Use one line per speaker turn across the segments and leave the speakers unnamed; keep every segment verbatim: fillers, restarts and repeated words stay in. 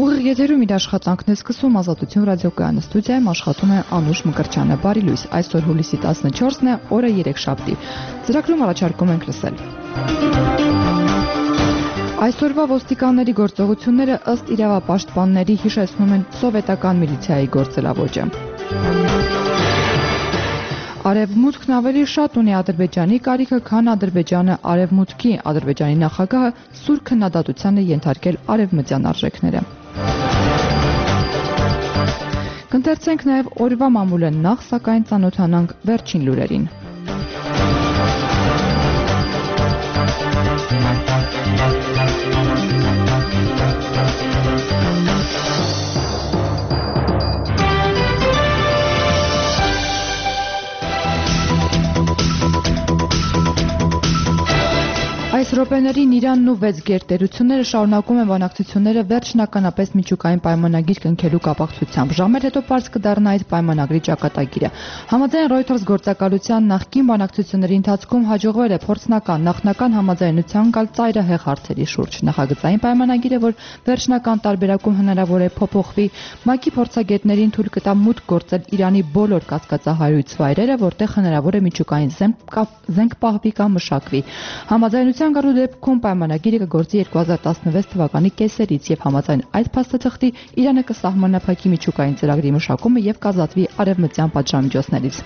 Ուղիղ եթերում իր աշխատանքն է սկսում Ազատություն ռադիոկայանը, ստուդիայում աշխատում է Անուշ Մկրտչյանը։ Բարի լույս, այսօր հուլիսի տասնչորսն է, օրը երեքշաբթի։ Ծրագրում առաջարկում ենք լսել։ Այսօրվա ոստիկանների գործողությունները ըստ իրավապաշտպանների հիշեցնում են սովետական միլիցիայի գործելավոճը։ Արևմուտքն ավելի շատ ունի Ադրբեջանի կարիքը, քան Ադրբեջանը արևմուտքի։ Ադրբեջանի նախագահը սուր քննադատության է ենթարկել արևմտյան արժեքները։ Կընթերցենք նաև օրվա մամուլը, նախ սակայն ծանոթանանք վերջին լուրերին։ Այս րոպեներին Իրանն ու վեց գերտերությունները շարունակում են բանակցությունները վերջնականապես միջուկային պայմանագիր կնքելու կապակցությամբ։ Ժամեր հետո պարզ կդառնա այդ պայմանագրի ճակատագիրը։ Համաձայն Reuters գործակալության նախկին բանակցությունների ընթացքում հաջողվել է փորձնական նախնական համաձայնության գալ ծայրահեղ հարցերի շուրջ։ Նախագծային պայմանագիրը, որ վերջնական տարբերակում հնարավոր է փոփոխվի, ՄԱԿ-ի փորձագետներին թույլ կտա մուտք գործել Իրանի բոլոր կասկածահարույց վայրերը, որտեղ հնարավոր է միջուկային զենք պահվի կամ մշակվի։ Համաձայնության գալու դեպքում պայմանագիրը կգործի երկու հազար տասնվեց թվականի կեսերից եւ համաձայն այդ փաստաթղթի Իրանը կսահմանափակի միջուկային ծրագրի մշակումը եւ կազատվի արևմտյան պատժամիջոցներից։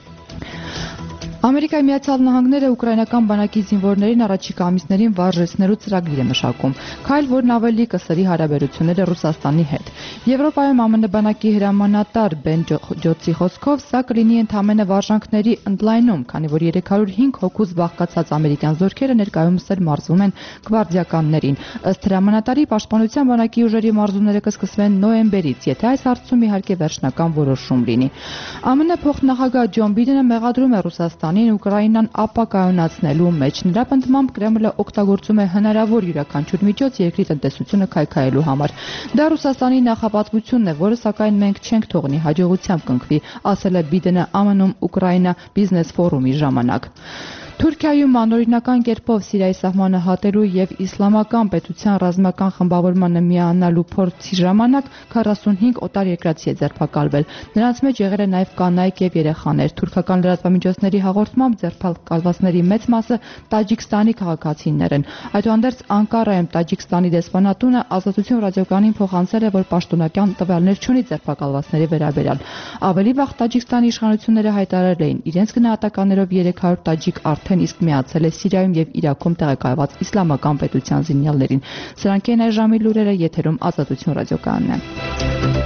Ամերիկայի Միացյալ Նահանգները ուկրաինական բանակի զինվորներին առաջիկա ամիսներին վարժեցնելու ծրագիր է մշակում, քայլ, որն ավելի կսրի հարաբերությունները Ռուսաստանի հետ։ Եվրոպայում ԱՄՆ բանակի հրամանատար Բեն Ջոցի խոսքով սա կլինի ընդամենը վարժանքների ընդլայնում, քանի որ երեք հարյուր հինգ հոգուց բաղկացած ամերիկյան զորքերը ներկայումս էլ մարզվում են գվարդիականներին։ Ըստ հրամանատարի, պաշտպանության բանակի ուժերի մարզումները կսկսվեն նոյեմբերից, եթե այս հարցում իհարկե վերջնական որոշում լինի։ ԱՄՆ փոխնախագահ Ջոն Բիդենը մեղադրում է Ռուսաստանին Ուկրաինան ապակայունացնելու մեջ։ Նրա պնդմամբ Կրեմլը օգտագործում է հնարավոր յուրաքանչյուր միջոց երկրի տնտեսությունը քայքայելու համար։ Դա Ռուսաստանի նախապատվությունն է, որը սակայն մենք չենք թողնի հաջողությամբ կնքվի, ասել է Բիդենը ԱՄՆ-ում Ուկրաինա բիզնես ֆորումի ժամանակ։ Թուրքիայում անօրինական կերպով Սիրիայի սահմանը հատելու եւ իսլամական պետության ռազմական խմբավորմանը միանալու փորձի ժամանակ քառասունհինգ օտար երկրացի է ձերբակալվել։ Նրանց մեջ եղել է նաեւ կանայք եւ երեխաներ։ Թուրքական լրատվամիջոցների հաղորդմամբ ձերբակալվածների մեծ մասը Տաջիկստանի քաղաքացիներ են։ Այդուհանդերձ Անկարայում Տաջիկստանի դեսպանատունը Ազատություն ռադիոկայանին փոխանցել է, որ պաշտոնական տվյալներ չունի ձերբակալվածների վերաբերյալ։ Ավելի վաղ Տաջիկստանի իշխանությունները հայտարարել էին, իրենց գնահատականներով երեք հարյուր տաջիկ արդեն իսկ միացել է Սիրիայում եւ Իրաքում տեղակայված իսլամական պետության զինյալներին։ Սրանք են այժմի լուրերը, եթերում Ազատություն ռադիոկայանն է։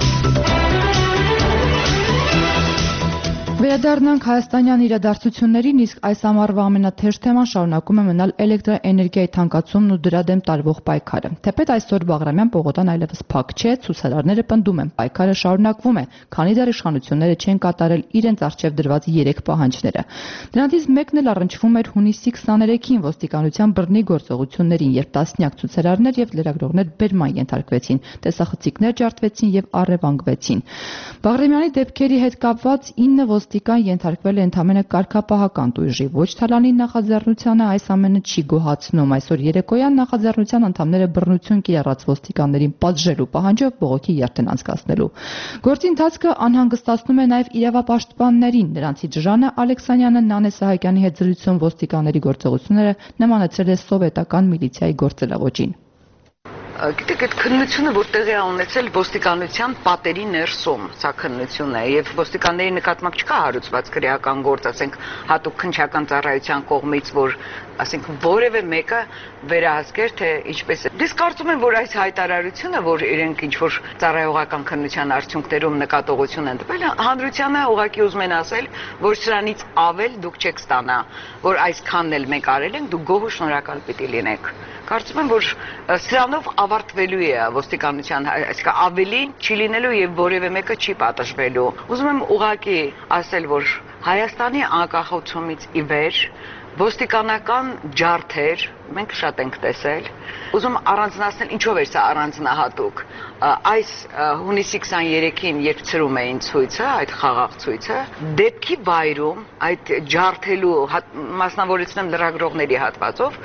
Վերադառնանք հայաստանյան իրադարձություններին, իսկ այս ամառվա ամենաթեժ թեման շարունակում է մնալ էլեկտրաէներգիայի թանկացումն ու դրա դեմ տարվող պայքարը։ Թեպետ այսօր Բաղրամյան պողոտան այլևս փակ չէ, ցուցարարները պնդում են, պայքարը շարունակվում է, քանի դեռ իշխանությունները չեն կատարել իրենց առջև դրված երեք պահանջները։ Դրանցից մեկն էլ առնչվում էր հունիսի քսաներեքին ոստիկանության բռնի գործողություններին, երբ տասնյակ ցուցարարներ եւ լրագրողներ բերման ենթարկվեցին, տեսախցիկներ ջարդվեցին եւ առևանգվեցին։ Բաղրամյանի դեպքերի հետ կապված ինը ոստիկան ենթարկվել է ընդամենը կարգապահական տույժի, ոչ թալանի նախաձեռնությանը այս ամենը չի գոհացնում։ Այսօր երեկոյան նախաձեռնության անդամները բռնություն կիրառած ոստիկաններին պատժելու պահանջով բողոքի երթ են անցկացնելու։ Գործի ընթացքը անհանգստացնում է նաև իրավապաշտպաններին։ Նրանցից Ժանա Ալեքսանյանը Նանե Սահակյանի հետ զրույցում ոստիկանների գործողությունները նմանեցրել է սովետական միլիցիայի գործելավոճին։
Գիտեք, այդ քննությունը, որ տեղի է ունեցել ոստիկանության պատերի ներսում, սա քննություն է, եւ ոստիկանների նկատմամբ չկա հարուցված քրեական գործ, ասենք հատուկ քննչական ծառայության կողմից, որ ասենք որևէ մեկը վերահսկեր, թե ինչպես է։ Ես կարծում եմ, որ այս հայտարարությունը, որ իրենք ինչ որ ծառայողական քննության արդյունքներում նկատողություն են տվել, հանրությանը ուղղակի ուզում են ասել, որ սրանից ավել դուք չեք ստանա, որ այսքանն էլ մենք արել ենք, դուք գոհ ու շնորհակալ պիտի լինեք։ Կարծում եմ, որ սրանով ավարտվելու է ոստիկանության, այսինքն ավելին չի լինելու եւ որևէ մեկը չի պատժվելու։ Ուզում եմ ուղղակի ասել, որ Հայաստանի անկախացումից ի վեր ոստիկանական ջարդեր մենք շատ ենք տեսել։ Ուզում առանձնացնել, ինչով էր սա առանձնահատուկ։ Այս հունիսի քսաներեքին, երբ ծրում էին ցույցը, այդ խաղաղ ցույցը, դեպքի վայրում այդ ջարդելու, մասնավորեցնեմ լրագրողների հատվածով,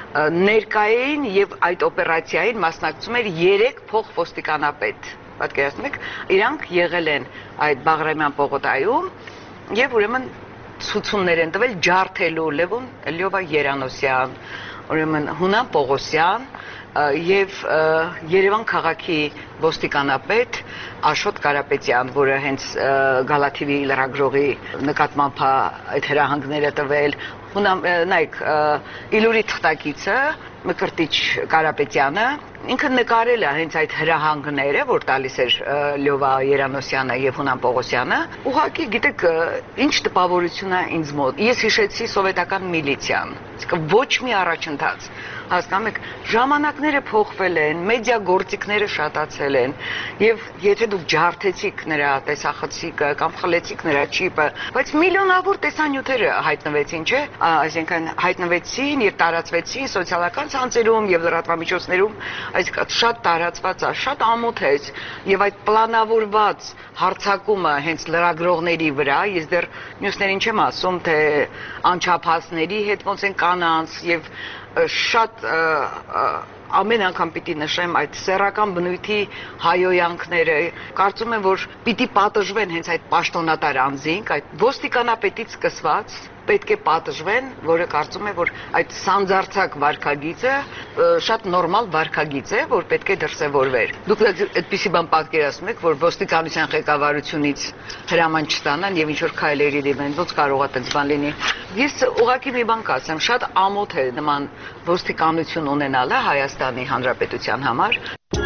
ներկայային եւ այդ օպերացիային մասնակցում էր երեք փոխոստիկանապետ։ Պատկերացնում եք, իրանք եղել են այդ Բաղրամյան պողոտայում եւ ուրեմն ցուցումներ են տվել ջարդելու Լևոն Լյովա Երանոսյան, ուրեմն Հունան Պողոսյան եւ Երևան քաղաքի ոստիկանապետ Աշոտ Կարապետյան, որը հենց Գալաթիվի լրագրողի նկատմամբ այդ հրահանգները տվել, նայեք, Իլուրի թղթակիցը Մկրտիչ Կարապետյանը ինքը նկարել է հենց այդ հրահանգները, որ տալիս էր Լյովա Երանոսյանը եւ Հունան Պողոսյանը, ուղղակի գիտեք ինչ տպավորություն է ինձ մոտ։ Ես հիշեցի սովետական միլիցիան, իսկ ոչ մի առաջընթաց։ Հասկանում եք, ժամանակները փոխվել են, մեդիա գործիքները շատացել են, եւ եթե դուք ջարդեցիք նրա տեսախցիկը կամ խլեցիք նրա չիպը, բայց միլիոնավոր տեսանյութերը հայտնվեցին, չէ՞, այսինքն հայտնվեցին եւ տարածվեցին սոցիալական ցանցերում եւ լրատվամիջոցներում, այսինքն շատ տարածված է, շատ ամոթ է, եւ այդ պլանավորված հարցակումը հենց լրագրողների վրա, ես դեռ մյուսներին չեմ ասում, թե անչափահասների հետ ոնց են կանանց եւ շատ ամեն անգամ պիտի նշեմ այդ սեռական բնույթի հայոյանքները, կարծում եմ, որ պիտի պատժվեն հենց այդ պաշտոնատար անձինք, այդ ոստիկանապետից սկսված պետք է պատժվեն, որը կարծում է, որ այդ սանձարձակ վարքագիծը շատ նորմալ վարքագիծ է, որ պետք է դրսևորվեր։ Դուք այդպիսի բան պատկերացնում եք, որ ոստիկանության ղեկավարությունից հրաման չստանան եւ ինչ որ քայլերի դիմեն, ոնց կարող է այդպես բան լինի։ Ես ուղղակի մի բան կասեմ, շատ ամոթ է նման ոստիկանություն ունենալը Հայաստանի Հանրապետության համար։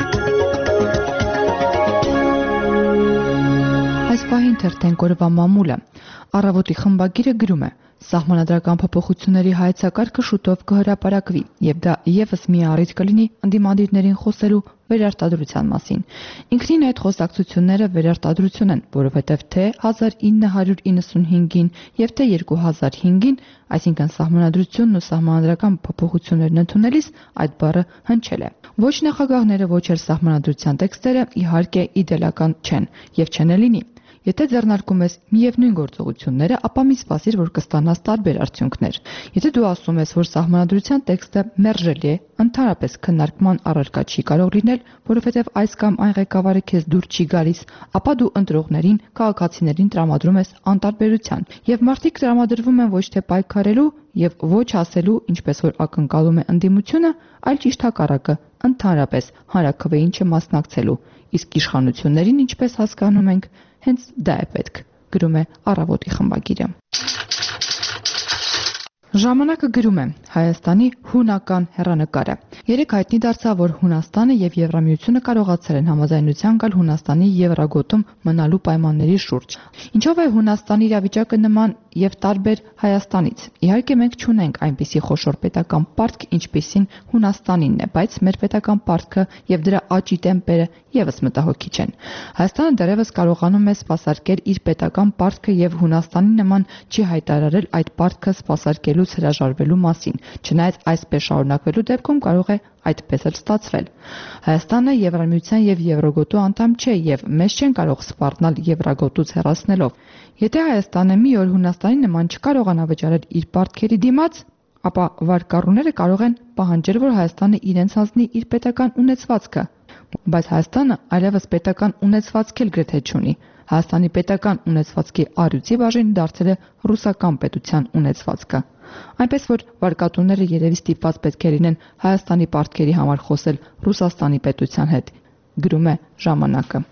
Այս պահին թերթեն կորվա մամուլը Առավոտի խմբագիրը գրում է. Սահմանադրական փոփոխությունների հայեցակարգը շուտով կհրապարակվի, եւ դա եւս մի առիթ կլինի ընդդիմադիրներին խոսելու վերարտադրության մասին։ Ինքնին այդ խոսակցությունները վերարտադրություն են, որովհետեւ թե հազար ինը հարյուր իննսունհինգին եւ թե երկու հազար հինգին, այսինքն սահմանադրությունն ու սահմանադրական փոփոխություններն ընդունելիս այդ բառը հնչել է։ Ոչ նախագահները, ոչ էլ սահմանադրության տեքստերը իհարկե իդեալական չեն եւ չեն լինի։ Եթե ձեռնարկում ես միևնույն գործողությունները, ապա մի սպասիր, որ կստանաս տարբեր արդյունքներ։ Եթե դու ասում ես, որ սահմանադրության տեքստը մերժելի է, ընդհանրապես քննարկման առարկա չի կարող լինել, որովհետև այս կամ այն ղեկավարը քեզ դուր չի գալիս, ապա դու ընտրողներին, քաղաքացիներին տրամադրում ես անտարբերության, եւ մարդիկ տրամադրվում են ոչ թե պայքարելու եւ ոչ ասելու, ինչպես որ ակնկալում է ընդդիմությունը, այլ ճիշտ հակառակը, ընդհանրապես հանրաքվեին չմասնակցելու, իսկ իշխանություններին, ինչպես հասկանում ենք, հենց դա է պետք, գրում է Առավոտի խմբագիրը։ Ժամանակը գրում է Հայաստանի հունական հեռանկարը։ Երեք հայտնի դարձավ, որ Հունաստանը եւ Եվրամիությունը կարողացել են համաձայնության գալ Հունաստանի Եվրագոտում մնալու պայմանների շուրջ։ Ինչով է Հունաստանի իրավիճակը նման եւ տարբեր Հայաստանից։ Իհարկե մենք չունենք այնպիսի խոշոր պետական պարտք, ինչպիսին Հունաստանինն է, բայց մեր պետական պարտքը եւ դրա աճի տեմպերը եւս մտահոգիչ են։ Հայաստանը դեռևս կարողանում է սպասարկել իր պետական պարտքը եւ Հունաստանի նման չի հայտարարել այդ պարտքը սպասարկելուց հրաժարվելու մասին, չնայած այսպես շարունակվելու դեպքում կարող է այդպես էլ ստացվել։ Հայաստանը Եվրամիության եւ Եվրոգոտու անդամ չէ եւ մեզ չեն կարող սպառնալ Եվրագոտուց հեռացնելով։ Եթե Հայաստանը մի օր Հունաստանի նման չկարողանա վճարել իր պարտքերի դիմաց, ապա վարկառուները կարող են պահանջել, որ Հայաստանը իրենց հանձնի իր պետական ունեցվածքը, բայց Հայաստանը այլևս պետական ունեցվածք էլ գրեթե չունի։ Հայաստանի պետական ունեցվածքի առյուծի բաժին դարձել է ռուսական պետության ունեցվածքը։ Այնպես որ վարկատուները երևի ստիպված պետք է լինեն Հայաստանի պարտքերի համար խոսել Ռուսաստանի պետության հետ, գրում է Ժամանակը։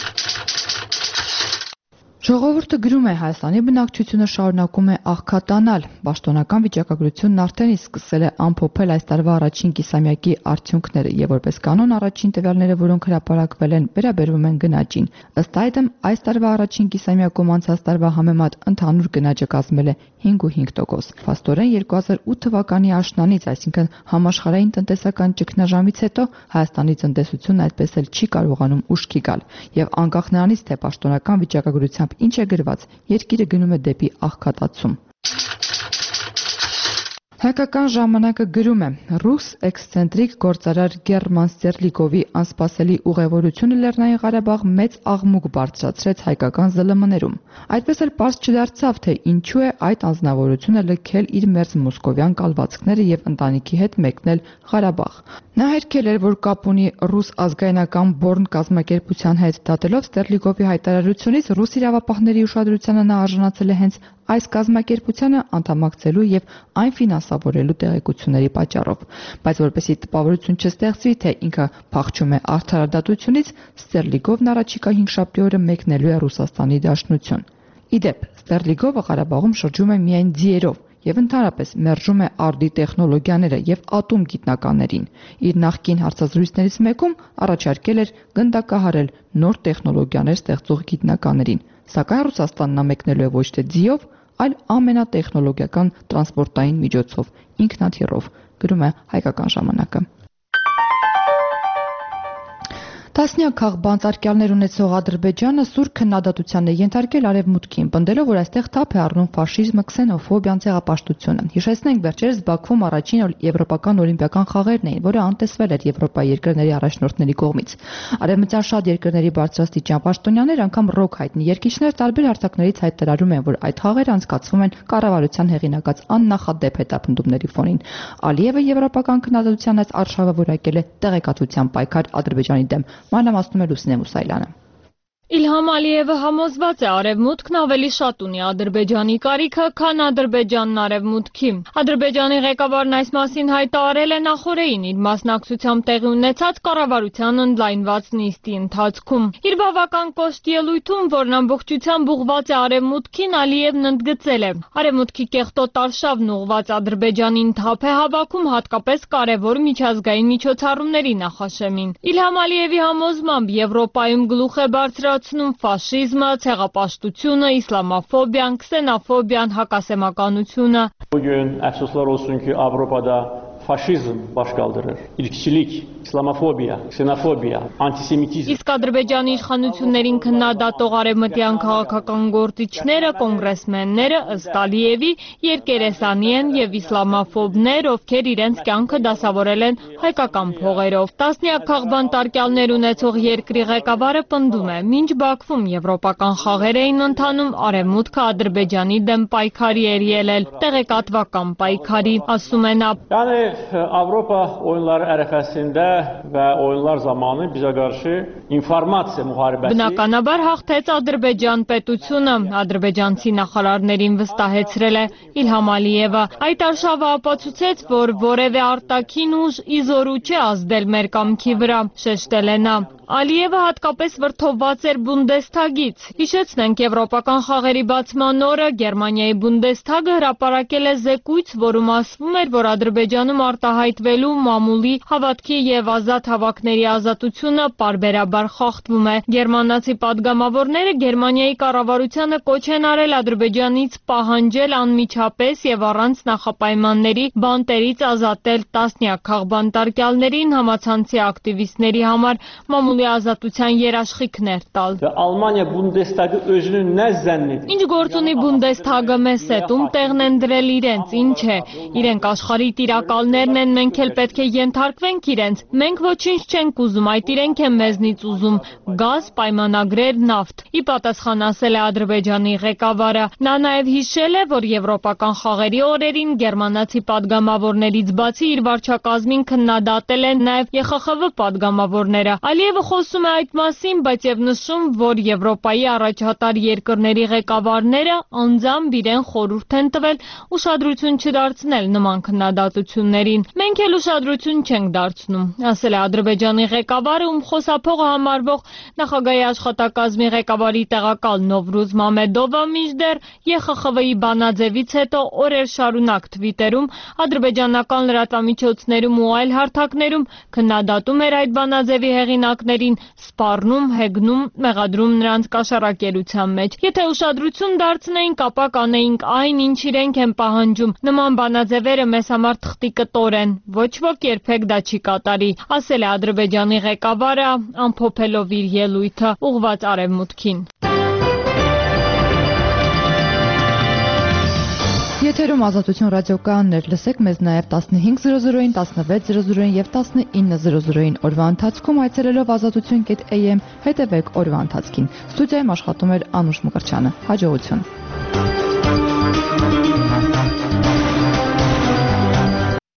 Ժողովուրդը գրում է Հայաստանի բնակչությունը շարունակում է աղքատանալ։ Պաշտոնական վիճակագրությունն արդեն իսկ սկսել է ամփոփել այս տարվա առաջին կիսամյակի արդյունքները եւ որպես կանոն առաջին տվյալները, որոնք հրապարակվել են, վերաբերվում են գնաճին։ Ըստ այդմ այս տարվա առաջին կիսամյակում անցած տարվա համեմատ ընդհանուր գնաճը կազմել է հինգ ու հինգ տոկոս։ Փաստորեն երկու հազար ութ թվականի աշնանից, այսինքն համաշխարհային տնտեսական ճգնաժամից հետո Հայաստանի տնտեսությունն այդպես էլ չի կարողանում ուշքի գալ եւ անկախ նրանից, թե պաշտոնական վիճակագրությամբ ինչ է գրված, երկիրը գնում է դեպի աղքատացում։ Հայկական ժամանակը գրում է. ռուս էքսցենտրիկ գործարար Գերման Ստերլիգովի անսպասելի ուղևորությունը Լեռնային Ղարաբաղ մեծ աղմուկ բարձրացրեց հայկական զլ էմ էներում։ Այդպես էլ պարզ չդարձավ, թե ինչու է այդ անձնավորությունը լքել իր մերձ մոսկովյան կալվածքները եւ ընտանիքի հետ մեկնել Ղարաբաղ։ Նա հերքել էր, որ կապ ունի ռուս ազգայնական Բորն կազմակերպության հետ, դատելով Ստերլիգովի հայտարարությունից ռուս իրավապահների ուշադրությանը նա արժանացել է հենց այս կազմակերպությանը անդամակցելու եւ այն ֆինանսավորելու տեղեկությունների պատճառով, բայց որպեսզի տպավորություն չստեղծվի, թե ինքը փախչում է արդարադատությունից, Ստերլիգովն առաջիկա հինգշաբթի օրը մեկնելու է Ռուսաստանի Դաշնություն։ Իդեպ, Ստերլիգովը Ղարաբաղում շրջում է միայն ձիերով եւ ընդհանրապես մերժում է արդի տեխնոլոգիաները եւ ատոմ գիտնականներին։ Իր նախկին հարցազրույցներից մեկում առաջարկել էր գնդակահարել նոր տեխնոլոգիաներ ստեղծող գիտնականներին, սակայն Ռուսաստանն մեկնելու է ոչ թե ձիով, այլ ամենատեխնոլոգիական տրանսպորտային միջոցով, ինքնաթիռով, գրում է Հայկական ժամանակը։ Տասնյակ քաղբանտարկյալներ ունեցող Ադրբեջանը սուր քննադատության է ենթարկել Արևմուտքին, պնդելով, որ այստեղ թափ է առնում ֆաշիզմը, քսենոֆոբիան, ցեղապաշտությունը։ Հիշեցնենք, վերջերս Բաքվում առաջին եվրոպական օլիմպիական խաղերն էին, որը անտեսվել էր Եվրոպայի երկրների առաջնորդների կողմից։ Արևմտյան շատ երկրների բարձրաստիճան պաշտոնյաներ, անգամ ռոք հայտնի երգիչներ տարբեր հարթակներից հայտարարում են, որ այդ խաղերը անցկացվում են կառավարության հեղինակած աննախադեպ հետապնդումների ֆոնին։ Ալիևը եվրոպական քննադատության այս արշավը որակել է տեղեկատվության պայքար Ադրբեջանի դեմ։ Մանրամասնում է Լուսինե Մուսայելյանը։
Իլհամ Ալիևը համոզված է, Արևմուտքն ավելի շատ ունի Ադրբեջանի կարիքը, քան Ադրբեջանն Արևմուտքի։ Ադրբեջանի ղեկավարն այս մասին հայտարարել է նախօրեին իր մասնակցությամբ տեղի ունեցած կառավարության ընդլայնված նիստի ընթացքում։ Իր բավական կոշտ ելույթում, որն ամբողջությամբ ուղղված է Արևմուտքին, Ալիևն ընդգծել է. Արևմուտքի կեղտոտ արշավն ուղղված Ադրբեջանին թափ է հավաքում հատկապես կարևոր միջազգային միջոցառումների նախաշեմին։ Իլհամ Ալիևի համոզմամբ Եվրոպայում գլուխ է բարձրացնում ֆաշիզմը, ցեղապաշտությունը, իսլամաֆոբիան, քսենոֆոբիան, հակասեմականությունը։
Bugün əfsuslar olsun ki, Avropada faşizm baş kaldırır. İlkçilik, İslamofobiya, ksenofobiya, antisemitizm.
Իսկ Ադրբեջանի իշխանություններին քննադատող արևմտյան քաղաքական գործիչները, կոնգրեսմենները ըստ Ալիևի երկերեսանի են եւ իսլամաֆոբներ, ովքեր իրենց կյանքը դասավորել են հայկական փողերով։ Տասնյակ քաղբանտարկյալներ ունեցող երկրի ղեկավարը պնդում է, մինչ Բաքվում եվրոպական խաղեր էին ընթանում, Արևմուտքը Ադրբեջանի դեմ պայքարի էր ելել, տեղեկատվական պայքարի, ասում է նա։
Yani Avropa oyunları ərəfəsində və oyunlar zamanı bizə qarşı informasiya müharibəsi.
Բնականաբար հաղթեց Ադրբեջան պետությունը, ադրբեջանցի նախարարներին վստահեցրել է Իլհամ Ալիևը։ Այդ արշավը ապացուցեց, որ որևէ արտաքին ուժ իզորու չէ ազդել մեր կամքի վրա, շեշտել է նա։ Ալիևը հատկապես վրդովված էր Բունդեսթագից։ Հիշեցնենք, եվրոպական խաղերի բացման օրը Գերմանիայի Բունդեսթագը հրապարակել է զեկույց, որում ասվում էր, որ Ադրբեջանում արտահայտվելու մամուլի, հավատքի եւ ազատ հավաքների ազատությունը պարբերաբար խախտվում է։ Գերմանացի падգամավորները Գերմանիայի կառավարությանը կոչ են արել Ադրբեջանից պահանջել անմիջապես եւ առանց նախապայմանների բանտերից ազատել տասնյակ քաղբանտարկյալներին, համացանցի ակտիվիստների համար մամուլի ազատության երաշխիքներ տալ։
Almanya Bundestagı özünün nə zənn edir?
Ինչ գործ ունի Բունդեսթագը մեզ հետ, ում տեղն են դրել իրենց, ինչ է։ Իրենք աշխարհի տիրակալներն են, մենք էլ պետք է ենթարկվենք իրենց։ Մենք ոչինչ չենք ուզում, այդ իրենք են մեզնից ուզում։ Գազ, պայմանագրեր, նավթ։ Ի պատասխան ասել է Ադրբեջանի ղեկավարը։ Նա նաև հիշել է, որ եվրոպական խաղերի օրերին գերմանացի падգամավորներից բացի իր վարչակազմին քննադատել են նաև Է Խ Խ V падգամավորները։ Ալիևը խոսում է այդ մասին, բայց եւ նշում, որ Եվրոպայի առաջատար երկրների ղեկավարները անձամբ իրեն խորհուրդ են տվել ուշադրություն չդարձնել նման քննադատություններին։ Մենք էլ ուշադրություն չենք դարձնում, ասել է Ադրբեջանի ղեկավարը, ում խոսափողը համարվող նախագահի աշխատակազմի ղեկավարի տեղակալ Նովրուզ Մամեդովը, մինչդեռ Է Խ Խ V-ի բանաձևից հետո օրեր շարունակ Թվիտերում, ադրբեջանական լրատվամիջոցներում ու այլ հարթակներում քննադատում էր այդ բանաձևի հեղինակներին, սպառնում, հեգնում, մեղադրում նրանց կաշառակերության մեջ։ Եթե ուշադրություն դարձնեինք, ապա կանեինք այն, ինչ իրենք են պահանջում։ Նման բանաձևերը մեզ համար թղթի կտոր են, ոչ ոք երբեք դա չի կատարի, ասել է Ադրբեջանի ղեկավարը, ամփոփելով իր ելույթը ուղղված Արևմուտքին։
Եթերում Ազատություն ռադիոկայաններ, լսեք մեզ նաև տասնհինգ զրո զրոին, տասնվեց զրո զրոին եւ տասնինը զրո զրոին օրվա ընթացքում այցելելով ազատություն կետ էյ էմ հետևեք օրվա ընթացքին։ Ստուդիայում աշխատում էր Անուշ Մկրտչյանը։ Հաջողություն։